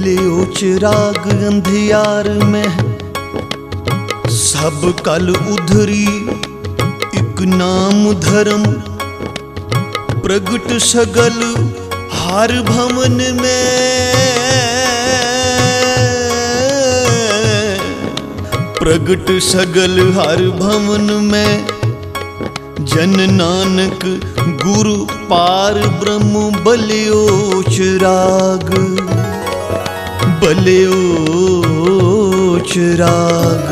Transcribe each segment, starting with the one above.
बलियो चिराग अंधियार में सब कल उधरी एक नाम धर्म प्रगट सगल हर भवन में प्रगट सगल हर भवन में जन नानक गुरु पार ब्रह्म बलियो चिराग बलियो चिराग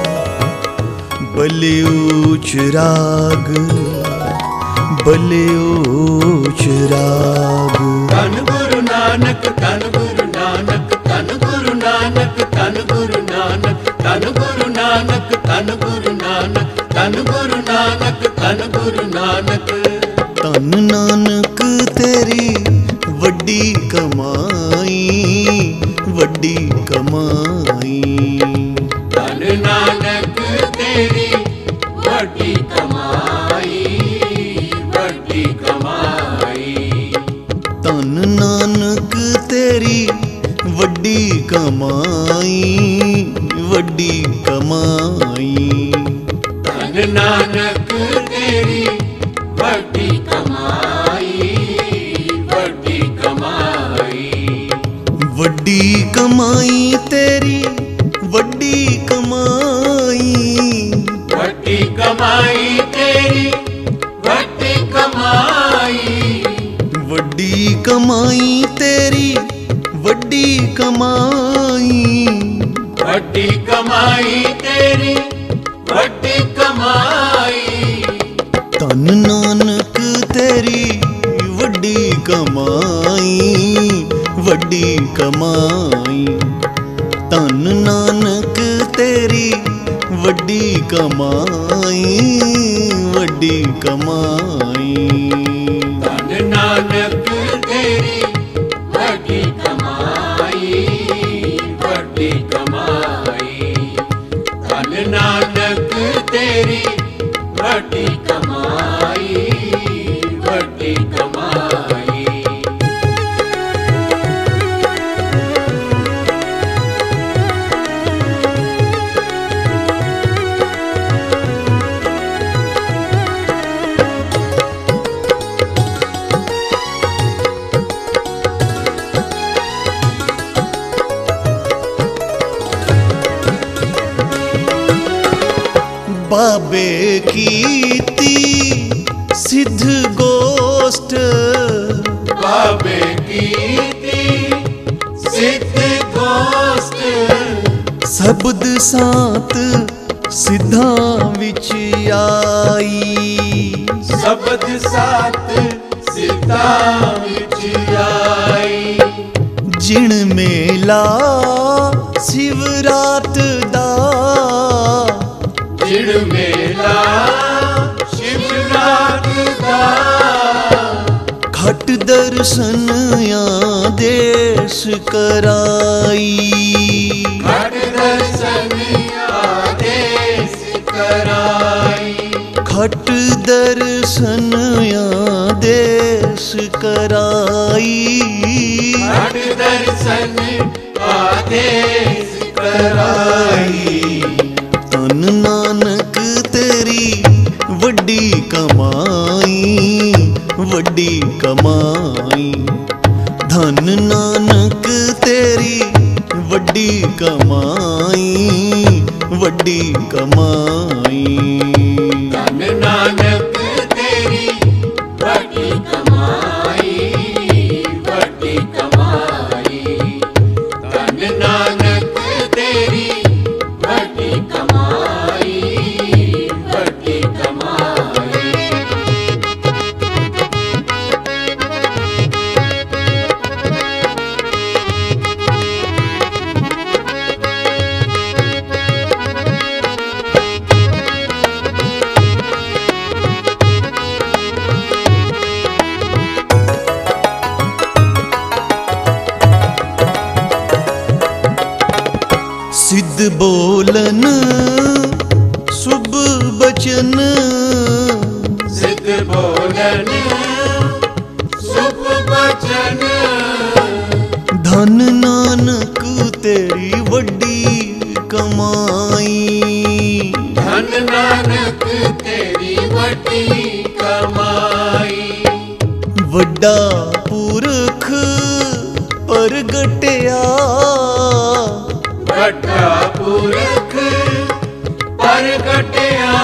बलियो चिराग बलियो चिराग। धन गुरु नानक धन गुरु नानक धन गुरु नानक धन गुरु नानक धन गुरु नानक धन गुरु नानक धन गुरु नानक धन गुरु नानक। धन नानक तेरी वड्डी कमाई वड्डी कमाई धन नानक तेरी वड्डी कमाई वड्डी कमाई। धन नानक तेरी वड्डी कमाई वड्डी कमाई। धन नानक तेरी वड्डी कमाई वड्डी कमाई। वड्डी कमाई तेरी वड्डी कमाई वड्डी कमाई तेरी वड्डी कमाई। वड्डी कमाई तेरी वड्डी कमाई वड्डी कमाई तेरी वड्डी कमाई। धन नानक तेरी वड्डी कमाई वड्डी कमाई। धन नानक तेरी वड्डी कमाई वड्डी कमाई। धन नानक तेरी वड्डी कमाई वड्डी कमाई। धन नानक तेरी वड्डी कमाई वड्डी कमाई। बाबे कीती सिद्ध गोष्ठ बाबे कीती सिद्ध गोष्ठ। शब्द सात सिद्धा विच आई शब्द सात सिद्धा विच आई। जिण मेला शिवरात दा जिण मेला शिवरात दा। खट दर्शन आदेश कराई खट दर्शन आदेश कराई। खट दर्शन आदेश कराई खट दर्शन आदेश कराई। धन नानक तेरी वड्डी कमाई वड्डी कमाई। धन नानक तेरी वड्डी कमाई वड्डी कमाई। धन नानक तेरी वड्डी कमाई वड्डी कमाई। धन नानक तेरी वड्डी कमाई वड्डी कमाई। सिद्ध बोलन शुभ बचन सिद्ध बोलन शुभ बचन। धन नानक तेरी वड्डी कमाई। धन नानक तेरी वड्डी कमाई। वड्डा पुरख परगटिया, वड्डा पुरख परगटिया।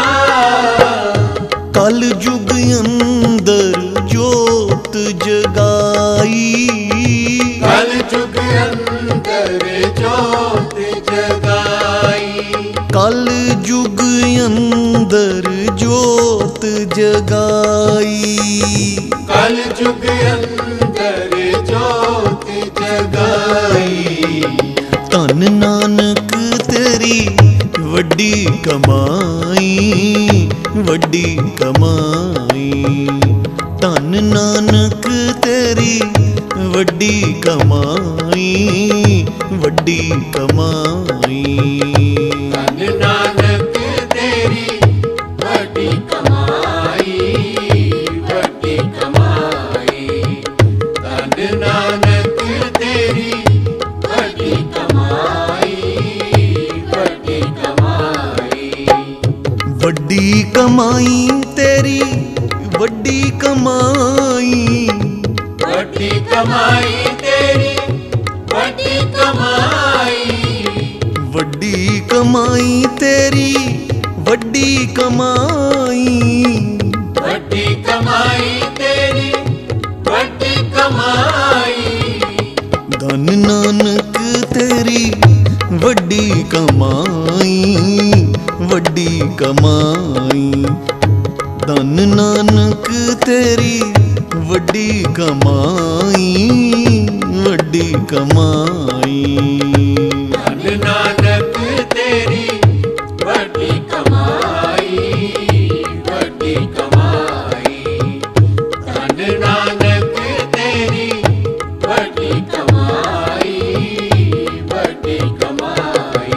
कल जुग अंदर जोत जगाई, कल जुग अंदर जोत जगाई। कल जुग अंदर जोत जगाई। कल जुग अंदर जोत जगाई। धन नानक तेरी वड्डी कमाई, वड्डी कमाई। धन नानक तेरी वड्डी कमाई, वड्डी कमाई। धन नानक तेरी वड्डी कमाई, वड्डी कमाई। धन नानक तेरी वड्डी कमाई, वड्डी कमाई। वड्डी कमाई तेरी वड्डी कमाई, वड्डी कमाई तेरी वड्डी कमाई। वड्डी कमाई तेरी वड्डी कमाई। वड्डी कमाई तेरी वड्डी कमाई। धन नानक तेरी वड्डी कमाई, वड्डी कमाई। धन नानक तेरी वड्डी कमाई, वड्डी कमाई। धन नानक तेरी वड्डी कमाई, वड्डी कमाई। धन नानक तेरी वड्डी कमाई, वड्डी कमाई।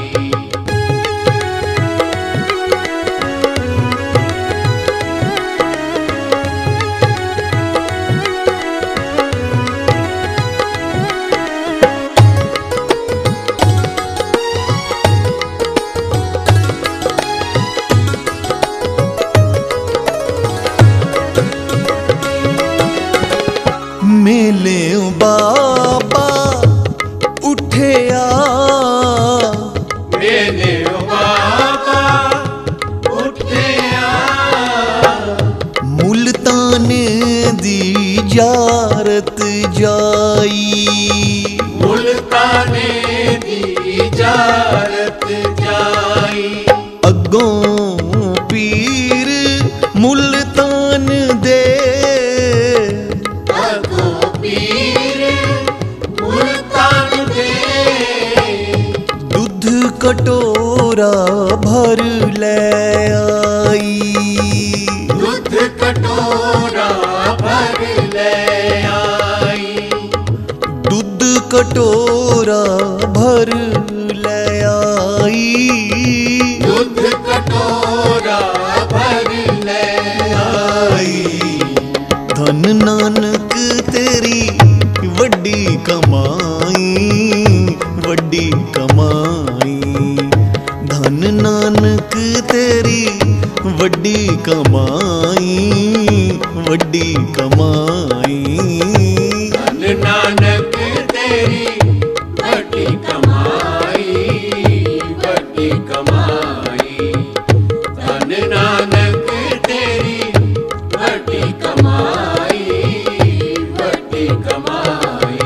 मेले बाबा उठिया, मेले बाबा उठिया। मुल्ताने दी जारत जाई, मुल्ताने दी जारत जाई। अगों पीर मुल्तान दे, अगों पीर मुल्तान दे। दूध कटोरा भर ले आई, दूध कटोरा भर ले आई। दूध कटोरा भर ले आई। दूध कटोरा भर ले आई। धन नानक तेरी वड्डी कमाई, वड्डी कमाई। धन नानक तेरी वड्डी कमाई, वड्डी कमाई। धन नानक तेरी वड्डी कमाई, वड्डी कमाई। धन नानक तेरी वड्डी कमाई, वड्डी कमाई।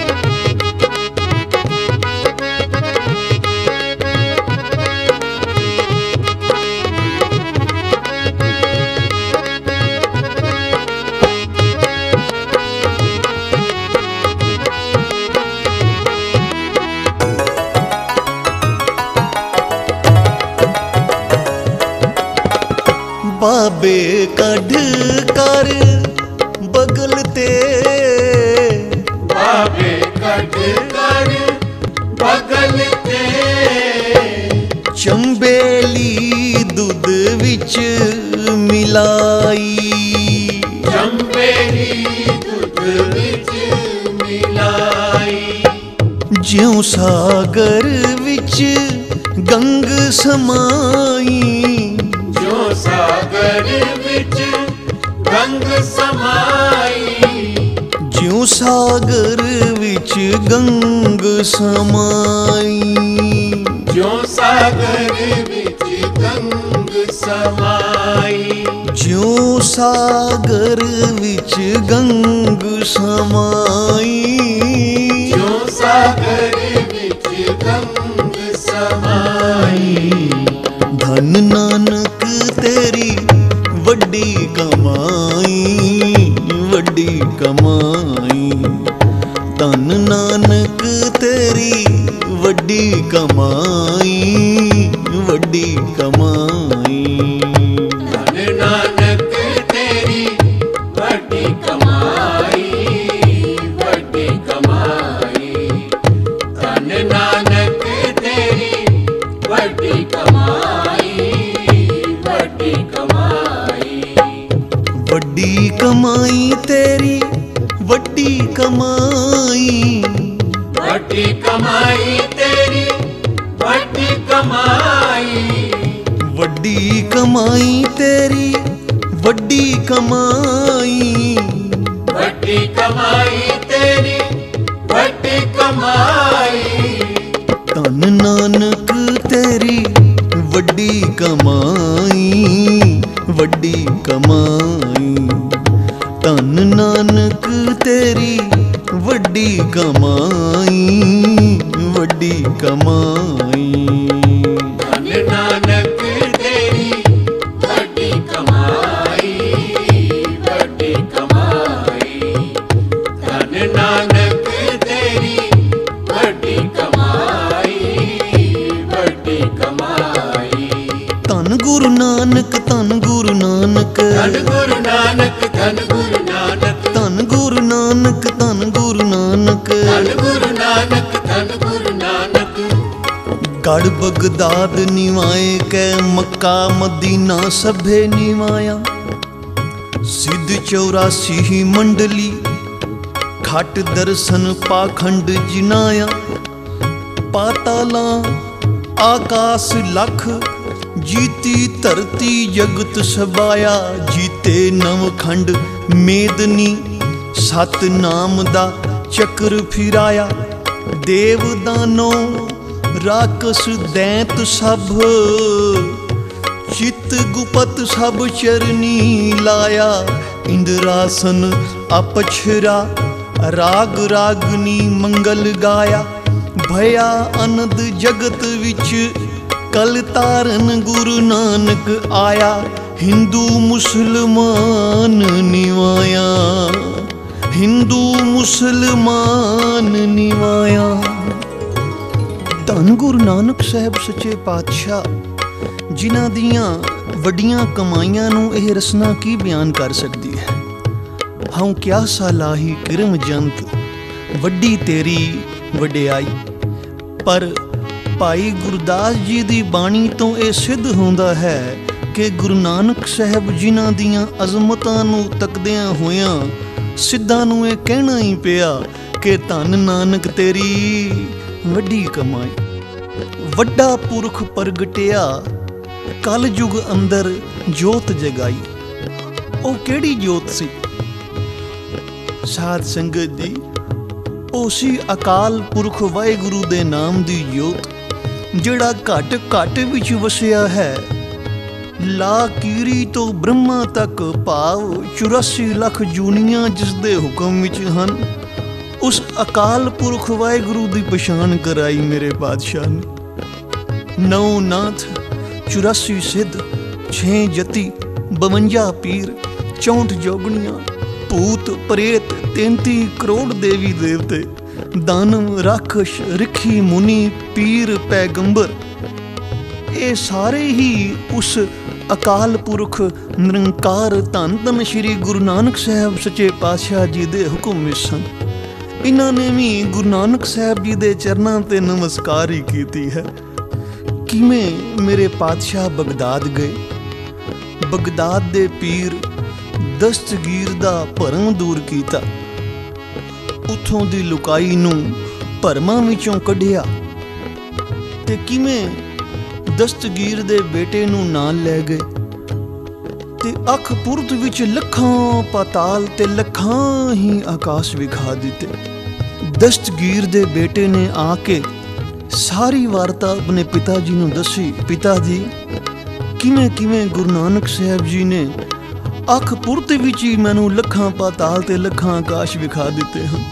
बाबे कढ़ कर बगल ते, बाबे कढ़ कर बगल ते। चंबेली दूध विच मिलाई, चंबेली दूध विच मिलाई। ਜਿਉ ਸਾਗਰ ਵਿੱਚ ਗੰਗ ਸਮਾਈ, ਜੋ ਸਾਗਰ ਵਿੱਚ ਗੰਗ ਸਮਾਈ, ਜਿਉ ਸਾਗਰ ਵਿੱਚ ਗੰਗ ਸਮਾਈ, ਜੋ ਸਾਗਰ ਵਿੱਚ ਗੰਗ ਸਮਾਈ, ਜਿਉ ਸਾਗਰ ਵਿੱਚ ਗੰਗ ਸਮਾਈ, ਜੋ ਸਾਗਰ ਵਿੱਚ ਗੰਗ ਸਮਾਈ। ਧਨ ਨਾਨਕ ਤੇਰੀ ਵੱਡੀ ਕਮਾਈ, ਵੱਡੀ ਕਮਾਈ, ਧਨ ਨਾਨਕ ਤੇਰੀ ਵੱਡੀ ਕਮਾਈ, ਵੱਡੀ ਕਮਾਈ। ਧਨ ਨਾਨਕ ਤੇਰੀ ਵੱਡੀ ਕਮਾਈ, ਵੱਡੀ ਕਮਾਈ, ਧਨ ਨਾਨਕ ਤੇਰੀ ਵੱਡੀ ਕਮਾਈ, ਵੱਡੀ ਕਮਾਈ। ਵੱਡੀ ਕਮਾਈ ਤੇਰੀ ਵੱਡੀ ਕਮਾਈ, ਵੱਡੀ ਕਮਾਈ ਤੇਰੀ ਵੱਡੀ ਕਮਾਈ, ਵੱਡੀ ਕਮਾਈ ਤੇਰੀ ਵੱਡੀ ਕਮਾਈ, ਵੱਡੀ ਕਮਾਈ ਤੇਰੀ ਵੱਡੀ ਕਮਾਈ। ਧਨ ਨਾਨਕ ਤੇਰੀ ਵੱਡੀ ਕਮਾਈ, ਵੱਡੀ ਕਮਾਈ, ਧਨ ਨਾਨਕ ਤੇਰੀ ਵੱਡੀ ਕਮਾਈ, ਵੱਡੀ ਕਮਾਈ। ਧਨ ਨਾਨਕ ਤੇਰੀ ਵੱਡੀ ਕਮਾਈ, ਵੱਡੀ ਕਮਾਈ, ਧਨ ਨਾਨਕ ਤੇਰੀ ਵੱਡੀ ਕਮਾਈ, ਵੱਡੀ ਕਮਾਈ। ਧੰਨ ਗੁਰੂ ਨਾਨਕ, ਧੰਨ ਗੁਰੂ ਨਾਨਕ, ਧੰਨ ਗੁਰੂ ਨਾਨਕ, ਧੰਨ ਗੁਰੂ ਨਾਨਕ, ਧੰਨ ਗੁਰੂ ਨਾਨਕ, ਧੰਨ ਗੁਰੂ ਨਾਨਕ। ਧੰਨ ਗੁਰੂ ਨਾਨਕ, ਧੰਨ ਗੁਰੂ ਨਾਨਕ। ਗੜ ਬਗਦਾਦ ਨਿਵਾਏ ਕੈ ਮੱਕਾ ਮਦੀਨਾ ਸਭੇ ਨਿਵਾਇਆ, ਸਿੱਧ 84 ਮੰਡਲੀ ਖਟ ਦਰਸ਼ਨ ਪਾਖੰਡ ਜਿਨਾਇਆ, ਪਾਤਾਲਾ ਆਕਾਸ ਲਖ ਜੀਤੀ ਧਰਤੀ ਜਗਤ ਸਬਾਇਆ, ਜੀਤੇ ਨਵਖੰਡ ਮੇਦਨੀ ਸਤ ਨਾਮ ਦਾ ਚੱਕਰ ਫਿਰਾਇਆ, ਦੇਵ ਦਾਨੋ ਰਾਕਸ ਦੈਂਤ ਸਭ ਚਿਤ ਗੁਪਤ ਸਭ ਚਰਨੀ ਲਾਇਆ, ਇੰਦਰਾਸਨ ਅਪਛਰਾ ਰਾਗ ਰਾਗਨੀ ਮੰਗਲ ਗਾਇਆ, ਭਇਆ ਅਨੰਦ ਜਗਤ ਵਿੱਚ ਕਲ ਤਾਰਨ ਗੁਰੂ ਨਾਨਕ ਆਇਆ, ਹਿੰਦੂ ਮੁਸਲਮਾਨ ਨਿਵਾਇਆ, ਹਿੰਦੂ ਮੁਸਲਮਾਨ ਨਿਵਾਇਆ। ਧੰਨ ਗੁਰੂ ਨਾਨਕ ਸਾਹਿਬ ਸੱਚੇ ਪਾਤਸ਼ਾਹ, ਜਿਨ੍ਹਾਂ ਦੀਆਂ ਵੱਡੀਆਂ ਕਮਾਈਆਂ ਨੂੰ ਇਹ ਰਸਨਾ ਕੀ ਬਿਆਨ ਕਰ ਸਕਦੀ ਹੈ। ਹਉ ਕਿਆ ਸਾਲਾਹੀ ਕਿਰਮ ਜੰਤ, ਵੱਡੀ ਤੇਰੀ ਵਡਿਆਈ। ਪਰ ਭਾਈ ਗੁਰਦਾਸ ਜੀ ਦੀ ਬਾਣੀ ਤੋਂ ਇਹ ਸਿੱਧ ਹੁੰਦਾ ਹੈ ਕਿ ਗੁਰੂ ਨਾਨਕ ਸਾਹਿਬ ਜਿਨ੍ਹਾਂ ਦੀਆਂ ਅਜ਼ਮਤਾਂ ਨੂੰ ਤੱਕਦਿਆਂ ਹੋਇਆਂ ਸਿੱਧਾਂ ਨੂੰ ਇਹ ਕਹਿਣਾ ਹੀ ਪਿਆ ਕਿ ਧੰਨ ਨਾਨਕ ਤੇਰੀ ਵੱਡੀ ਕਮਾਈ। ਵੱਡਾ ਪੁਰਖ ਪ੍ਰਗਟਿਆ ਕਲ ਯੁਗ ਅੰਦਰ ਜੋਤ ਜਗਾਈ। ਉਹ ਕਿਹੜੀ ਜੋਤ ਸੀ? ਸਾਧ ਸੰਗਤ ਜੀ, ਉਹ ਸੀ ਅਕਾਲ ਪੁਰਖ ਵਾਹਿਗੁਰੂ ਦੇ ਨਾਮ ਦੀ ਜੋਤ, ਜਿਹੜਾ ਘਟ ਘਟ ਵਿੱਚ ਵਸਿਆ ਹੈ। ਲਾ ਕੀਰੀ ਤੋਂ ਬ੍ਰਹਮਾ ਤੱਕ ਭਾਵ 84 ਲੱਖ ਜੂਨੀਆਂ ਜਿਸ ਦੇ ਹੁਕਮ ਵਿੱਚ ਹਨ, ਉਸ ਅਕਾਲ ਪੁਰਖ ਵਾਹਿਗੁਰੂ ਦੀ ਪਛਾਣ ਕਰਾਈ ਮੇਰੇ ਪਾਤਸ਼ਾਹ ਨੇ। 9 ਨਾਥ 84 ਸਿੱਧ 6 ਜਤੀ 52 ਪੀਰ 64 ਜੋਗਣੀਆਂ ਭੂਤ ਪ੍ਰੇਤ 33 ਕਰੋੜ ਦੇਵੀ ਦੇਵਤੇ ਦਾਨਵ ਰਾਖਸ਼ ਰਿਖੀ ਮੁਨੀ ਪੀਰ ਪੈਗੰਬਰ, ਇਹ ਸਾਰੇ ਹੀ ਉਸ ਅਕਾਲ ਪੁਰਖ ਨਿਰੰਕਾਰ ਧੰਨ ਧੰਨ ਸ਼੍ਰੀ ਗੁਰੂ ਨਾਨਕ ਸਾਹਿਬ ਸੱਚੇ ਪਾਤਸ਼ਾਹ ਜੀ ਦੇ ਹੁਕਮ ਵਿੱਚ ਸਨ। ਇਹਨਾਂ ਨੇ ਵੀ ਗੁਰੂ ਨਾਨਕ ਸਾਹਿਬ ਜੀ ਦੇ ਚਰਨਾਂ ਤੇ ਨਮਸਕਾਰ ਹੀ ਕੀਤੀ ਹੈ। ਕਿਵੇਂ ਮੇਰੇ ਪਾਤਸ਼ਾਹ ਬਗਦਾਦ ਗਏ, ਬਗਦਾਦ ਦੇ ਪੀਰ ਦਸਤਗੀਰ ਦਾ ਭਰਮ ਦੂਰ ਕੀਤਾ, ਉੱਥੋਂ ਦੀ ਲੁਕਾਈ ਨੂੰ ਭਰਮਾਂ ਵਿੱਚੋਂ ਕੱਢਿਆ ਤੇ ਕਿਵੇਂ ਦਸਤਗੀਰ ਦੇ ਬੇਟੇ ਨੂੰ ਨਾਲ ਲੈ ਗਏ ਤੇ ਅੱਖ ਪੁਰਤ ਵਿੱਚ ਲੱਖਾਂ ਪਾਤਾਲ ਤੇ ਲੱਖਾਂ ਹੀ ਆਕਾਸ਼ ਵਿਖਾ ਦਿੱਤੇ। ਦਸਤਗੀਰ ਦੇ ਬੇਟੇ ਨੇ ਆ ਕੇ ਸਾਰੀ ਵਾਰਤਾ ਆਪਣੇ ਪਿਤਾ ਜੀ ਨੂੰ ਦੱਸੀ। ਪਿਤਾ ਜੀ, ਕਿਵੇਂ ਕਿਵੇਂ ਗੁਰੂ ਨਾਨਕ ਸਾਹਿਬ ਜੀ ਨੇ ਅੱਖ ਪੁਰਤ ਵਿੱਚ ਹੀ ਮੈਨੂੰ ਲੱਖਾਂ ਪਾਤਾਲ ਤੇ ਲੱਖਾਂ ਆਕਾਸ਼ ਵਿਖਾ ਦਿੱਤੇ ਹਨ।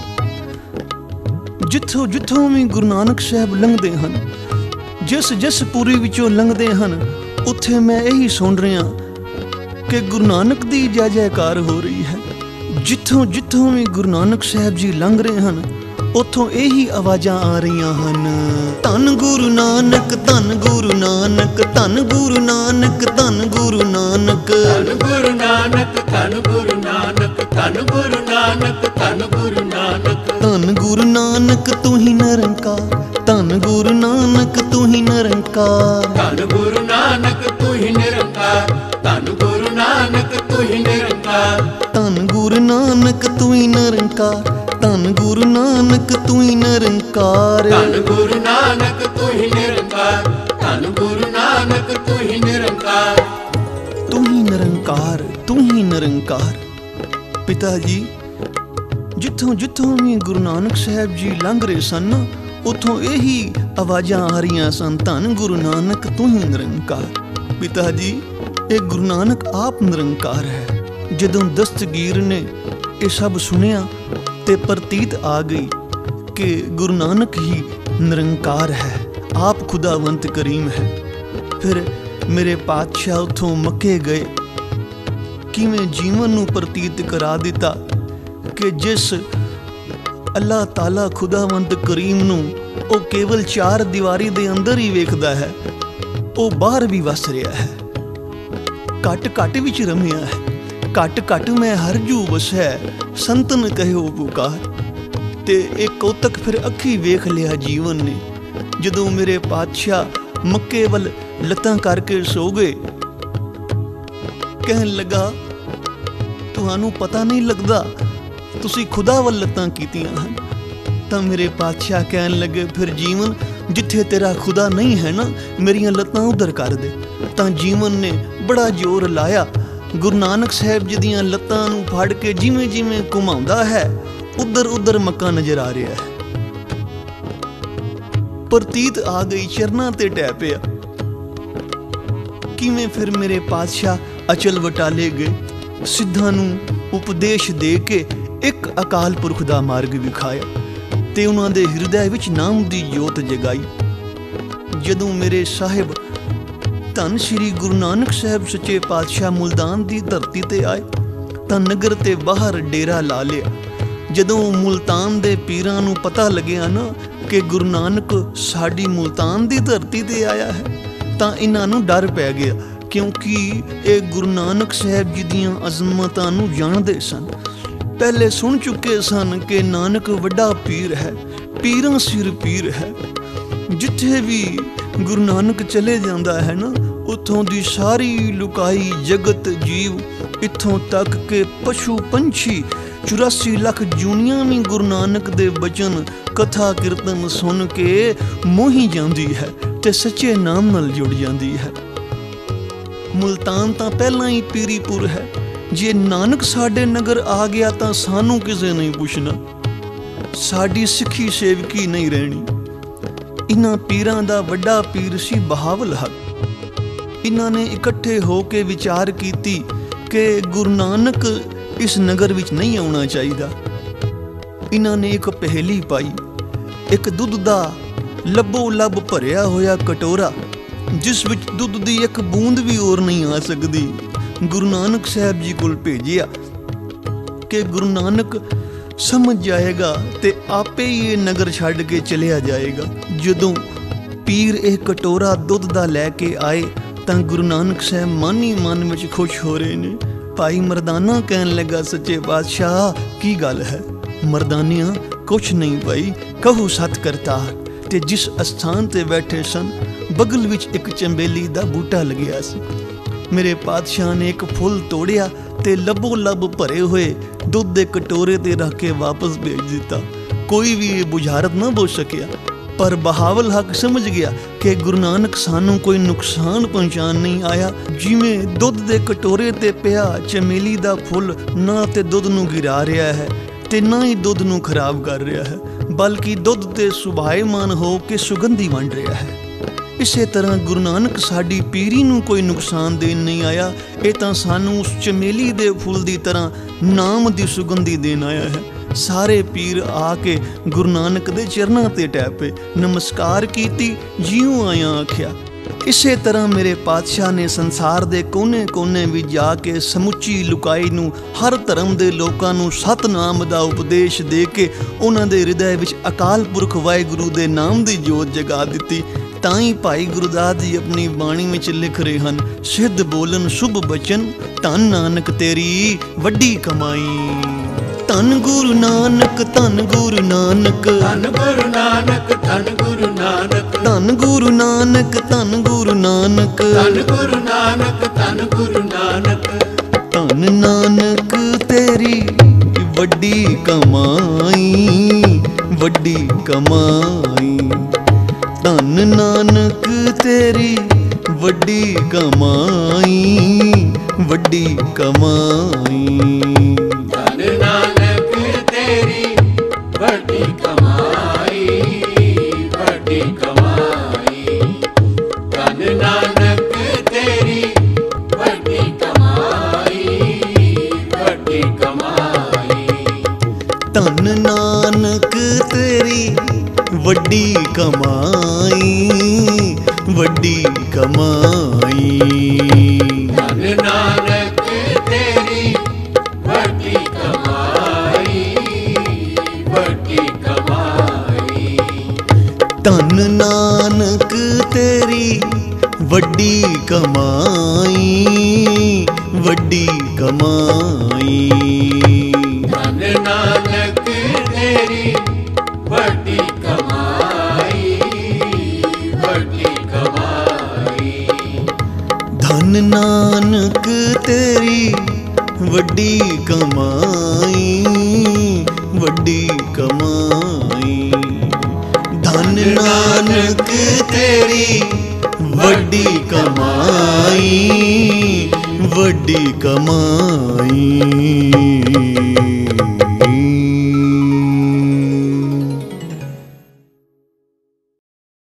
ਜਿੱਥੋਂ ਜਿੱਥੋਂ ਵੀ ਗੁਰੂ ਨਾਨਕ ਸਾਹਿਬ ਲੰਘਦੇ ਹਨ, ਜਿਸ ਪੁਰੀ ਵਿੱਚੋਂ ਲੰਘਦੇ ਹਨ, ਉੱਥੇ ਮੈਂ ਇਹੀ ਸੁਣ ਰਿਹਾ ਕਿ ਗੁਰੂ ਨਾਨਕ ਦੀ ਜੈ ਜੈਕਾਰ ਹੋ ਰਹੀ ਹੈ। ਜਿੱਥੋਂ ਜਿੱਥੋਂ ਵੀ ਗੁਰੂ ਨਾਨਕ ਸਾਹਿਬ ਜੀ ਲੰਘ ਰਹੇ ਹਨ, ਉੱਥੋਂ ਇਹੀ ਆਵਾਜ਼ਾਂ ਆ ਰਹੀਆਂ ਹਨ, ਧੰਨ ਗੁਰੂ ਨਾਨਕ, ਧੰਨ ਗੁਰੂ ਨਾਨਕ, ਧੰਨ ਗੁਰੂ ਨਾਨਕ, ਧੰਨ ਗੁਰੂ ਨਾਨਕ, ਧੰਨ ਗੁਰੂ ਨਾਨਕ, ਧੰਨ ਗੁਰੂ ਨਾਨਕ, ਧੰਨ ਗੁਰੂ ਨਾਨਕ, ਧੰਨ ਗੁਰੂ ਨਾਨਕ, ਧੰਨ ਗੁਰੂ ਨਾਨਕ ਤੂੰ ਹੀ ਨਿਰੰਕਾਰ, ਧੰਨ ਗੁਰੂ ਨਾਨਕ ਤੂੰ ਹੀ ਨਿਰੰਕਾਰ, ਧੰਨ ਗੁਰੂ ਨਾਨਕ ਤੂੰ ਹੀ ਨਿਰੰਕਾਰ, ਧੰਨ ਗੁਰੂ ਨਾਨਕ ਤੂੰ ਹੀ ਨਿਰੰਕਾਰ, ਧੰਨ ਗੁਰੂ ਨਾਨਕ ਤੂੰ ਹੀ ਨਿਰੰਕਾਰ, ਧੰਨ ਗੁਰੂ ਨਾਨਕ ਤੂੰ ਹੀ ਨਿਰੰਕਾਰ, ਧੰਨ ਗੁਰੂ ਨਾਨਕ ਤੂੰ ਹੀ ਨਿਰੰਕਾਰ, ਧੰਨ ਗੁਰੂ ਨਾਨਕ ਤੂੰ ਹੀ ਨਿਰੰਕਾਰ, ਤੂੰ ਹੀ ਨਿਰੰਕਾਰ, ਤੂੰ ਹੀ ਨਿਰੰਕਾਰ। ਪਿਤਾ ਜੀ, ਜਿੱਥੋਂ ਜਿੱਥੋਂ ਵੀ ਗੁਰੂ ਨਾਨਕ ਸਾਹਿਬ ਜੀ ਲੰਘ ਰਹੇ ਸਨ, ਉੱਥੋਂ ਇਹੀ ਆਵਾਜ਼ਾਂ ਆ ਰਹੀਆਂ ਸਨ, ਧੰਨ ਗੁਰੂ ਨਾਨਕ ਤੂੰ ਹੀ ਨਿਰੰਕਾਰ। ਪਿਤਾ ਜੀ, ਇਹ ਗੁਰੂ ਨਾਨਕ ਆਪ ਨਿਰੰਕਾਰ ਹੈ। ਜਦੋਂ ਦਸਤਗੀਰ ਨੇ ਇਹ ਸਭ ਸੁਣਿਆ ਤੇ ਪ੍ਰਤੀਤ ਆ ਗਈ ਕਿ ਗੁਰੂ ਨਾਨਕ ਹੀ ਨਿਰੰਕਾਰ ਹੈ, ਆਪ ਖੁਦਾਵੰਤ ਕਰੀਮ ਹੈ। ਫਿਰ ਮੇਰੇ ਪਾਤਸ਼ਾਹ ਉੱਥੋਂ ਮੱਕੇ ਗਏ, ਕਿਵੇਂ ਜੀਵਨ ਨੂੰ ਪ੍ਰਤੀਤ ਕਰਾ ਦਿੱਤਾ ਕਿ ਜਿਸ ਅੱਲਾਹ ਤਾਲਾ ਖੁਦਾਵੰਤ ਕਰੀਮ ਨੂੰ ਉਹ ਕੇਵਲ 4 ਦੀਵਾਰੀ ਦੇ ਅੰਦਰ ਹੀ ਵੇਖਦਾ ਹੈ, ਉਹ ਬਾਹਰ ਵੀ ਵਸ ਰਿਹਾ ਹੈ। ਘਟ ਘਟ ਵਿੱਚ ਰਮਿਆ ਹੈ, ਘਟ ਘਟ ਮੈਂ ਹਰਜੂ ਵਸੈ, ਸੰਤਨ ਕਹਿਓ ਪੁਕਾਰ। ਤੇ ਇਹ ਕੌਤਕ ਫਿਰ ਅੱਖੀ ਵੇਖ ਲਿਆ ਜੀਵਨ ਨੇ। ਜਦੋਂ ਮੇਰੇ ਪਾਤਸ਼ਾਹ ਮੱਕੇ ਵੱਲ ਲੱਤਾਂ ਕਰਕੇ ਸੋ ਗਏ, ਕਹਿਣ ਲੱਗਾ, ਤੁਹਾਨੂੰ ਪਤਾ ਨਹੀਂ ਲੱਗਦਾ ਤੁਸੀਂ ਖੁਦਾ ਵੱਲ ਲੱਤਾਂ ਕੀਤੀਆਂ ਹਨ। ਤਾਂ ਮੇਰੇ ਪਾਤਸ਼ਾਹ ਕਹਿਣ ਲੱਗੇ, ਫਿਰ ਜੀਵਨ, ਜਿੱਥੇ ਤੇਰਾ ਖੁਦਾ ਨਹੀਂ ਹੈ ਨਾ, ਮੇਰੀਆਂ ਲੱਤਾਂ ਉਧਰ ਕਰ ਦੇ। ਤਾਂ ਜੀਵਨ ਨੇ ਬੜਾ ਜ਼ੋਰ ਲਾਇਆ, ਗੁਰੂ ਨਾਨਕ ਸਾਹਿਬ ਜੀ ਦੀਆਂ ਲੱਤਾਂ ਨੂੰ ਫੜ ਕੇ ਜਿਵੇਂ ਜਿਵੇਂ ਘੁਮਾਉਂਦਾ ਹੈ, ਉਧਰ ਉਧਰ ਮੱਕਾ ਨਜ਼ਰ ਆ ਰਿਹਾ ਹੈ। ਪ੍ਰਤੀਤ ਆ ਗਈ, ਚਰਨਾਂ ਤੇ ਟਹਿ ਪਿਆ। ਕਿਵੇਂ ਫਿਰ ਮੇਰੇ ਪਾਤਸ਼ਾਹ ਅਚਲ ਵਟਾਲੇ ਗਏ, ਸਿੱਧਾਂ ਨੂੰ ਉਪਦੇਸ਼ ਦੇ ਕੇ ਇੱਕ ਅਕਾਲ ਪੁਰਖ ਦਾ ਮਾਰਗ ਵਿਖਾਇਆ ਤੇ ਉਹਨਾਂ ਦੇ ਹਿਰਦੇ ਵਿੱਚ ਨਾਮ ਦੀ ਜੋਤ ਜਗਾਈ। ਜਦੋਂ ਮੇਰੇ ਸਾਹਿਬ ਧੰਨ ਸ਼੍ਰੀ ਗੁਰੂ ਨਾਨਕ ਸਾਹਿਬ ਸੱਚੇ ਪਾਤਸ਼ਾਹ ਮੁਲਤਾਨ ਦੀ ਧਰਤੀ ਤੇ ਆਏ, ਤਾਂ ਨਗਰ ਤੇ ਬਾਹਰ ਡੇਰਾ ਲਾ ਲਿਆ। ਜਦੋਂ ਮੁਲਤਾਨ ਦੇ ਪੀਰਾਂ ਨੂੰ ਪਤਾ ਲੱਗਿਆ ਨਾ ਕਿ ਗੁਰੂ ਨਾਨਕ ਸਾਡੀ ਮੁਲਤਾਨ ਦੀ ਧਰਤੀ ਤੇ ਆਇਆ ਹੈ, ਤਾਂ ਇਹਨਾਂ ਨੂੰ ਡਰ ਪੈ ਗਿਆ, ਕਿਉਂਕਿ ਇਹ ਗੁਰੂ ਨਾਨਕ ਸਾਹਿਬ ਜੀ ਦੀਆਂ ਅਜ਼ਮਤਾਂ ਨੂੰ ਜਾਣਦੇ ਸਨ। ਪਹਿਲੇ ਸੁਣ ਚੁੱਕੇ ਸਨ ਕਿ ਨਾਨਕ ਵੱਡਾ ਪੀਰ ਹੈ, ਪੀਰਾਂ ਸਿਰ ਪੀਰ ਹੈ। ਜਿੱਥੇ ਵੀ ਗੁਰੂ ਨਾਨਕ ਚਲੇ ਜਾਂਦਾ ਹੈ ਨਾ, ਉੱਥੋਂ ਦੀ ਸਾਰੀ ਲੁਕਾਈ ਜਗਤ ਜੀਵ, ਇੱਥੋਂ ਤੱਕ ਕਿ ਪਸ਼ੂ ਪੰਛੀ 84 ਲੱਖ ਜੂਨੀਆਂ ਵੀ ਗੁਰੂ ਨਾਨਕ ਦੇ ਬਚਨ ਕਥਾ ਕੀਰਤਨ ਸੁਣ ਕੇ ਮੋਹੀ ਜਾਂਦੀ ਹੈ ਤੇ ਸੱਚੇ ਨਾਮ ਨਾਲ ਜੁੜ ਜਾਂਦੀ ਹੈ। ਮੁਲਤਾਨ ਤਾਂ ਪਹਿਲਾਂ ਹੀ ਪੀਰੀਪੁਰ ਹੈ। ਜੇ ਨਾਨਕ ਸਾਡੇ ਨਗਰ ਆ ਗਿਆ ਤਾਂ ਸਾਨੂੰ ਕਿਸੇ ਨਹੀਂ ਪੁੱਛਣਾ, ਸਾਡੀ ਸਿੱਖੀ ਸੇਵਕੀ ਨਹੀਂ ਰਹਿਣੀ। ਇਹਨਾਂ ਪੀਰਾਂ ਦਾ ਵੱਡਾ ਪੀਰ ਸੀ ਬਹਾਵਲ ਹਕ। ਇਹਨਾਂ ਨੇ ਇਕੱਠੇ ਹੋ ਕੇ ਵਿਚਾਰ ਕੀਤੀ ਕਿ ਗੁਰੂ ਨਾਨਕ ਇਸ ਨਗਰ ਵਿੱਚ ਨਹੀਂ ਆਉਣਾ ਚਾਹੀਦਾ। ਇਹਨਾਂ ਨੇ ਇੱਕ ਪਹੇਲੀ ਪਾਈ, ਇੱਕ ਦੁੱਧ ਦਾ ਲੱਬੋ ਲੱਬ ਭਰਿਆ ਹੋਇਆ ਕਟੋਰਾ, ਜਿਸ ਵਿੱਚ ਦੁੱਧ ਦੀ ਇੱਕ ਬੂੰਦ ਵੀ ਹੋਰ ਨਹੀਂ ਆ ਸਕਦੀ, ਗੁਰੂ ਨਾਨਕ ਸਾਹਿਬ ਜੀ ਕੋਲ ਭੇਜਿਆ ਕਿ ਗੁਰੂ ਨਾਨਕ ਸਮਝ ਜਾਏਗਾ ਤੇ ਆਪੇ ਹੀ ਇਹ ਨਗਰ ਛੱਡ ਕੇ ਚਲਿਆ ਜਾਏਗਾ। ਜਦੋਂ ਪੀਰ ਇਹ ਕਟੋਰਾ ਦੁੱਧ ਦਾ ਲੈ ਕੇ ਆਏ ਤਾਂ ਗੁਰੂ ਨਾਨਕ ਸਾਹਿਬ ਮਨ ਹੀ ਮਨ ਵਿੱਚ ਖੁਸ਼ ਹੋ ਰਹੇ ਨੇ। ਭਾਈ ਮਰਦਾਨਾ ਕਹਿਣ ਲੱਗਾ, ਸੱਚੇ ਪਾਤਸ਼ਾਹ ਕੀ ਗੱਲ ਹੈ? ਮਰਦਾਨਿਆਂ, ਕੁਛ ਨਹੀਂ ਭਾਈ, ਕਹੋ ਸਤ ਕਰਤਾਰ। ਤੇ ਜਿਸ ਅਸਥਾਨ ਤੇ ਬੈਠੇ ਸਨ, ਬਗਲ ਵਿੱਚ ਇੱਕ ਚੰਬੇਲੀ ਦਾ ਬੂਟਾ ਲੱਗਿਆ ਸੀ। ਮੇਰੇ ਪਾਤਸ਼ਾਹ ਨੇ ਇੱਕ ਫੁੱਲ ਤੋੜਿਆ ਤੇ ਲੱਬੋ ਲੱਬ ਭਰੇ ਹੋਏ ਦੁੱਧ ਦੇ ਕਟੋਰੇ ਤੇ ਰੱਖ ਕੇ ਵਾਪਸ ਭੇਜ ਦਿੱਤਾ। कोई भी ये बुझारत ना बोल सकिया। पर बहावल हक समझ गया कि गुरु नानक सानू कोई नुकसान पहुँचान नहीं आया। जिमें दुध के कटोरे ते पिया चमेली का फुल ना ते दुध नू गिरा रहा है ते ना ही दुध नू खराब कर रहा है, बल्कि दुध ते सुभाएमान हो के सुगंधी वंड रहा है। इसे तरह गुरु नानक साडी पीरी नू कोई नुकसान देन नहीं आया, ये तां सानू उस चमेली दे फुल दी तरह नाम दी सुगंधी देन आया है। सारे पीर आके गुरु नानक दे चरनां ते टैपे, नमस्कार कीती, जिऊं आया आख्या। इसे तरह मेरे पातशाह ने संसार दे कोने कोने विच जाके समुची लुकाई नू हर धर्म दे लोकां नू सतनाम दा उपदेश दे के उन्हां दे हृदय विच अकाल पुरख वाहिगुरू दे नाम दी जोत जगा दित्ती। ताई भाई गुरदास जी अपनी बाणी में लिख रहे हैं, सिद्ध बोलन शुभ बचन, धन नानक तेरी वड्डी कमाई। धन गुरु नानक, धन गुरु नानक, धन गुरु नानक, धन गुरु नानक, धन गुरु नानक, धन गुरु नानक, धन गुरु नानक, धन गुरु नानक। धन नानक तेरी वड्डी कमाई, वड्डी कमाई। धन नानक तेरी वड्डी कमाई, वड्डी कमाई। धन नानक तेरी वड्डी कमाई, वड्डी कमाई। धन नानक तेरी वड्डी कमाई, वड्डी कमाई। धन नानक तेरी वड्डी कमाई, वड्डी कमाई। धन नानक तेरी वड्डी कमाई, वड्डी कमाई। धन नानक तेरी वड्डी कमाई, वड्डी कमाई। धन नानक तेरी वड्डी कमाई, वड्डी कमाई। धन नानक तेरी वड्डी कमाई, वड्डी कमाई। धन नानक तेरी वड्डी कमाई, वड्डी कमाई।